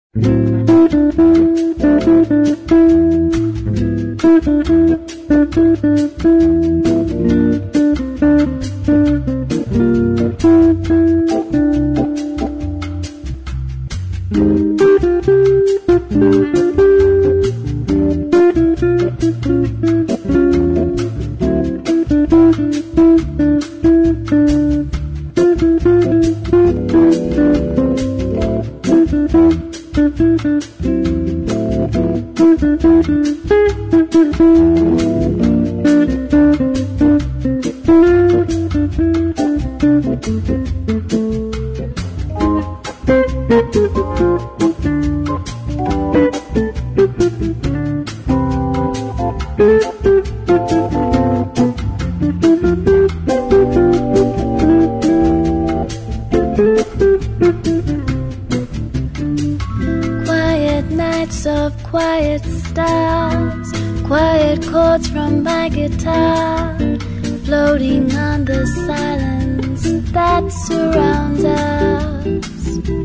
Quiet nights of quiet stars, quiet chords from my guitar, floating on the silence that surrounds us.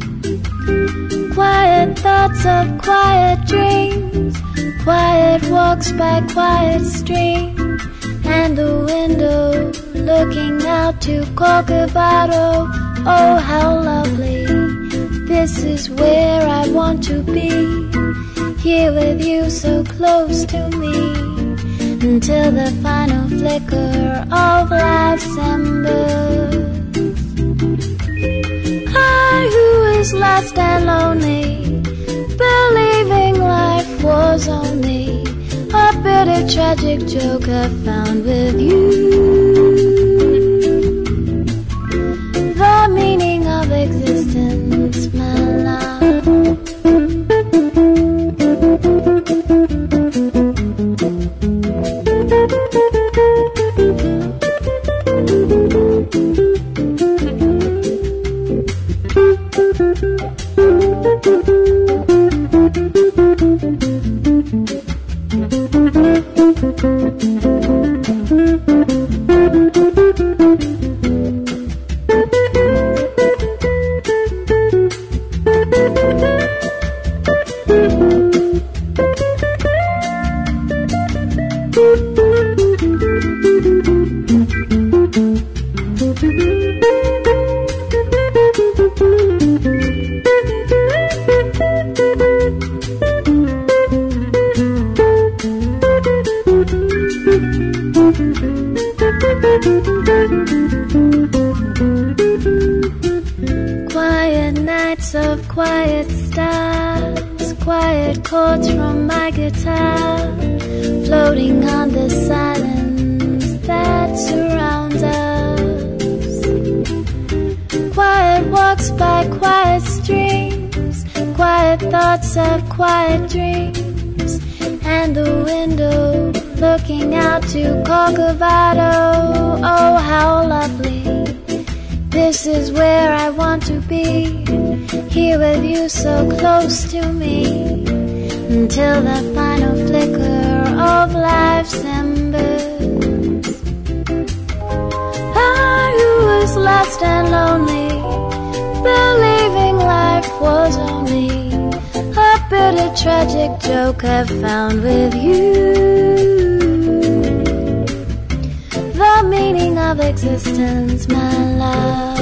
Quiet thoughts of quiet dreams, quiet walks by quiet stream, and the window looking out to Corcovado. Oh, how lovely. This is where I want to be, here with you so close to me, until the final flicker of life's embers. I who was lost and lonely, believing life was only a bitter tragic joke I found with you. The meaning of existence, my love. Quiet nights of quiet stars, quiet chords from my guitar, floating on the silence that surrounds us. Quiet walks by quiet streams, quiet thoughts of quiet dreams, and the window looking out to Corcovado. Oh, how lovely. This is where I want to be, here with you so close to me, until the final flicker of life's embers. I who was lost and lonely, believing life was only a bitter tragic joke I found with you. The meaning of existence, my love.